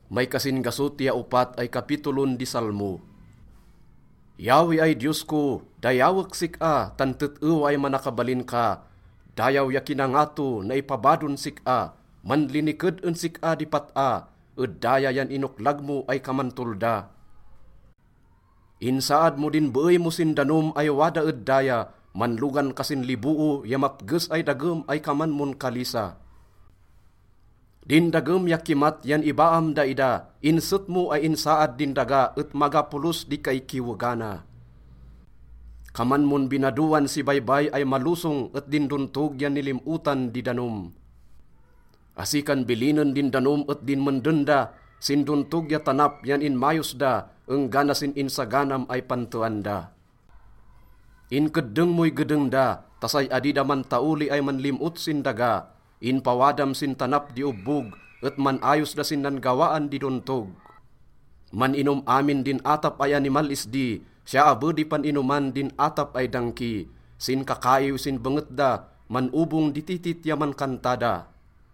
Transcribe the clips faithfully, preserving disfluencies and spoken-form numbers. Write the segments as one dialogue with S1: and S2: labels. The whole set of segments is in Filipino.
S1: May kasingasot ya upat ay kapitulon di Salmo. Yawi ay Diyos ko, dayawak sik-a, tantet ew ay manakabalin ka. Dayaw ya kinangato na ipabadon sik-a, manliniked en sik-a di pat-a, ed daya yan inuklag mo ay kamantulda. Insaad mo din beey mo sindanom ay wada ed daya, manlugan kasin libuo ya mapges ay dagem ay kaman mon kalisa. Din dagem yakimat yan ibaam da ida, insut mo ay insaad din daga et magapulos di kay kiwagana. Kaman mon binaduan si baybay ay malusong et din duntog yan nilimutan di danom. Asikan bilinen din danom et din mendenda, sin duntog ya tanap yan in mayos da, enggana sin insaganam ay pantuanda. In kedeng mo'y gedeng da, tasay adida man tauli ay manlimut sin daga, in pawadam sin tanap di ubog, et man ayos da sin nangawaan di duntog. Man inom amin din atap ay animal isdi, siya abe di pan inuman din atap ay dangki, sin kakayo sin benget da, man ubong dititit yaman kantada.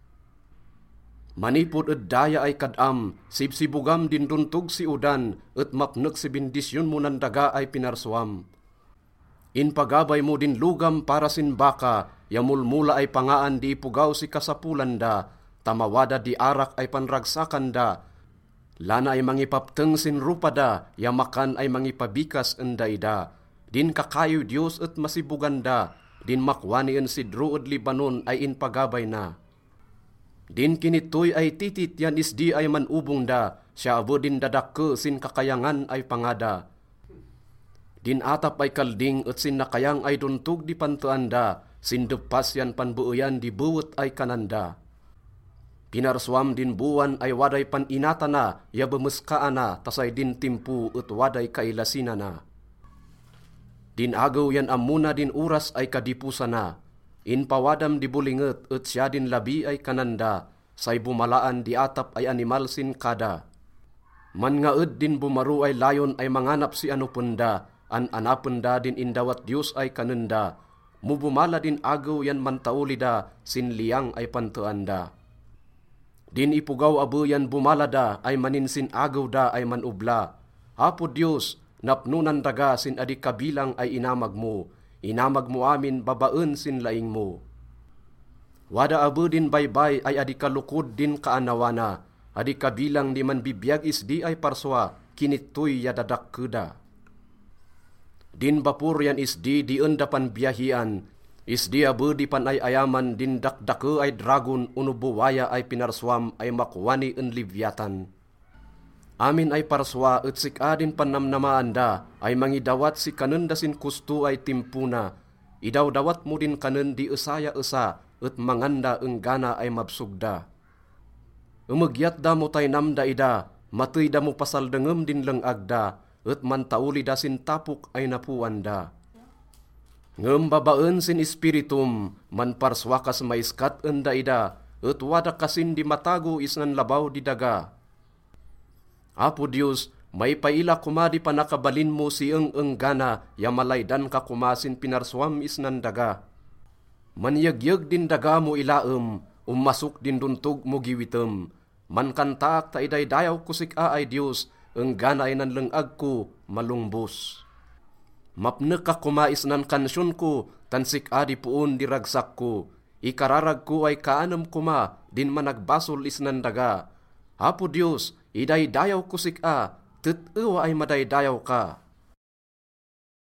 S1: Manipod ed daya ay kadam, sibsibugam din duntog si udan, et mapnek si bindisyon mo nan daga ay pinarswam. In pagabay mo din lugam para sin baka, yamulmula ay pangaan di ipugaw si kasapulan da, tamawada di arak ay panragsakan da, lana ay mangipapteng sin rupa da, yamakan ay mangipabikas enda ida, din kakayo Diyos et masibugan da, din makwani en sidro ed Libanon ay in pagabay na. Din kinitoy ay titit yan isdi ay manubong da, siya abo din dadakke sin kakayangan ay pangada. Din atap ay kalding at sin nakayang ay duntog di pantuanda, sin depas yan panbuuyan di buwet ay kananda. Pinarswam din buwan ay waday paninata na, ya bemeska na, tasay din timpu at waday kailasina na. Din agaw yan amuna din uras ay kadipusa na, in pawadam di bulinget at siya din labi ay kananda, say bumalaan di atap ay animal sin kada. Man nga ed din bumaru ay layon ay manganap si anupenda, an anapenda din indawat Diyos ay kanenda, mubumala din agaw yan mantaulida, sin liyang ay pantuanda. Din ipugaw abo yan bumalada ay maninsin agaw da ay manubla. Apo Diyos, napnunan daga sin adi kabilang ay inamag mo, inamag mo amin babaen sin laing mo. Wada abo din baybay ay adi kalukod din kaanawana, adi kabilang di man bibiyag isdi ay parswa, kinitoy yadadak kuda. Din bapur yan isdi di endapan biyahian, isdi abo di pan ay ayaman din dakdake ay dragon unubuwaya ay pinarswam ay makwani en livyatan. Amin ay parswa et sika din panamnamaan da ay mangidawat si kanen da sin kusto ay timpuna, idaw-dawat mo din kanen di esaya-esa et manganda enggana ay mabsugda. Umagyat da mo tay namda ida, matoy da mo pasaldengem din lengagda, et mantauli da sin tapuk ay napuanda. Ngem babaen sin espiritum, man parswakas maiskat enda ida, et wada kasin di matago isnan labaw di daga. Apo Diyos, may paila kumadi panakabalin mo si eng enggana, yamalaydan ka kumasin pinarswam isnan daga. Manyagyag din daga mo ilaem, umasuk din duntog mo giwitem, man kantaak ta idaydayaw kusik-a ay Diyos, enggana ay nanlengag ko malungbos. Mapnek ka kumais nan kansyon ko, tansik adi puon di ragsak ko, ikararag ko ay kaanam kuma, din managbasol isnan daga. Apo Diyos, idaydayaw kusik-a, tet ewa ay madaydayaw ka.